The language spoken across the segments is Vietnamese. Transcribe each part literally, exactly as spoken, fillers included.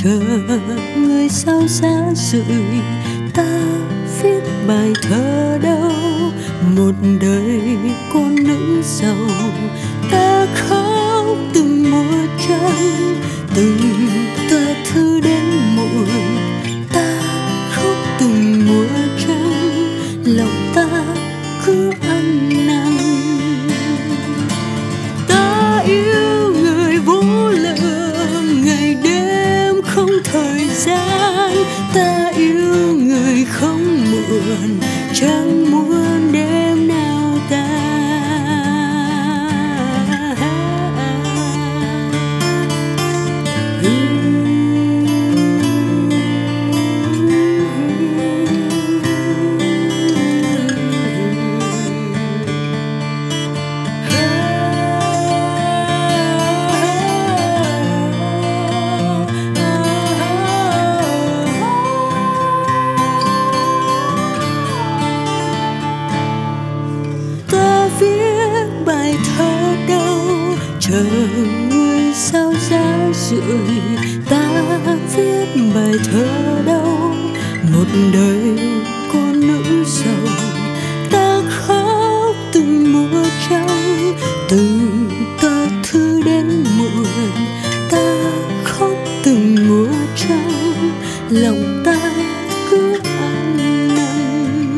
chờ người sao xa rời. Ta viết bài thơ đâu một đời con nữ giàu. Ta khóc từng mùa trăng, từng tờ thư đến muộn. Ta khóc từng mùa trăng, lòng ta cứ ăn năn. Ta yêu người vô lượng, ngày đêm không thời gian. Ta yêu người không muộn, chẳng muốn đêm nào ta. Viết bài thơ đâu chờ người sao giá rượi. Ta viết bài thơ đâu một đời con nữ giàu. Ta khóc từng mùa trăng, từng tờ thư đến muộn. Ta khóc từng mùa trăng, lòng ta cứ ăn năn.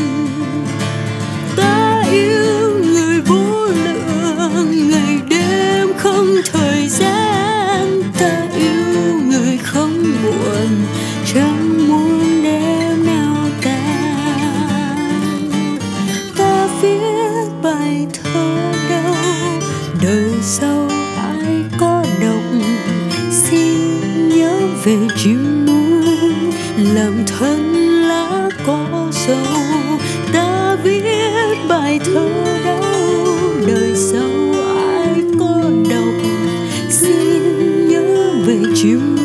Ta yêu người vô lượng, ngày đêm không thời gian. Ta yêu người không muộn, chẳng muốn đêm nào tan. Ta viết bài thơ đâu đời sau ai có đọc, xin nhớ về chim muôn làm thân lá có dấu. Ta viết bài thơ đâu đời sau ai có đọc, xin nhớ về chim